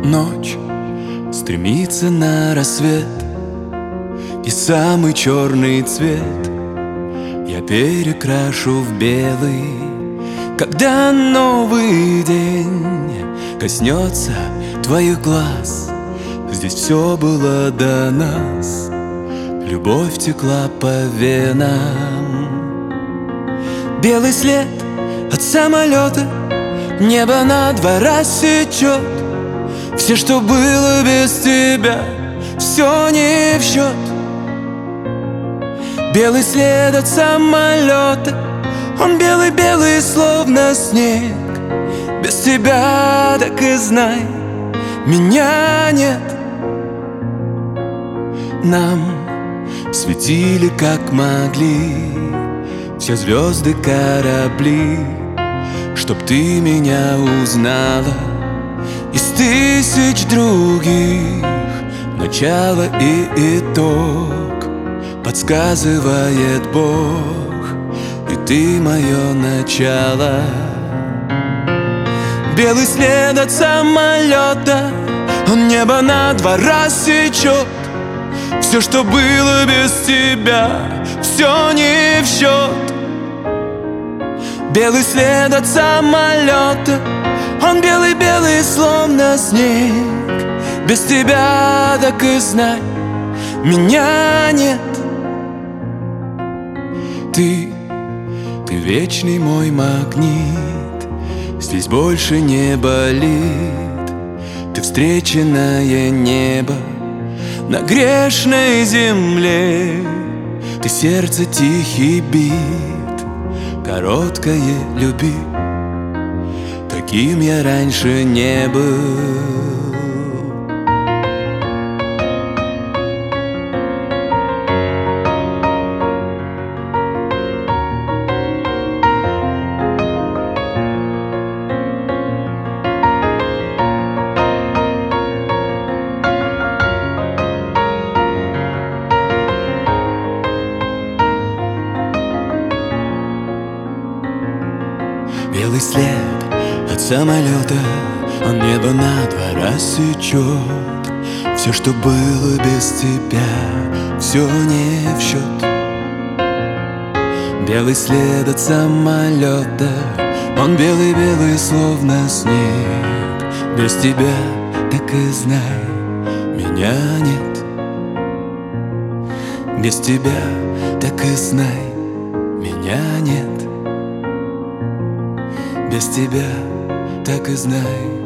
Ночь стремится на рассвет, и самый черный цвет я перекрашу в белый, когда новый день коснется твоих глаз. Здесь все было до нас, любовь текла по венам. Белый след от самолета, небо над два рассечет. Все, что было без тебя, все не в счет. Белый след от самолета, он белый-белый, словно снег. Без тебя, так и знай, меня нет. Нам светили как могли все звезды, корабли, чтоб ты меня узнала из тысяч других. Начало и итог подсказывает Бог, и ты мое начало. Белый след от самолета, он небо на два рассечет. Все, что было без тебя, все не в счет. Белый след от самолета, он белый-белый, словно снег. Без тебя, так и знай, меня нет. Ты вечный мой магнит, здесь больше не болит. Ты встреченное небо на грешной земле. Ты сердце тихий бит, короткое люби. Таким я раньше не был. Белый след от самолета, он небо на два рассечет. Все, что было без тебя, все не в счет. Белый след от самолета, он белый-белый, словно снег. Без тебя, так и знай, меня нет. Без тебя, так и знай, меня нет. Без тебя, так и знай,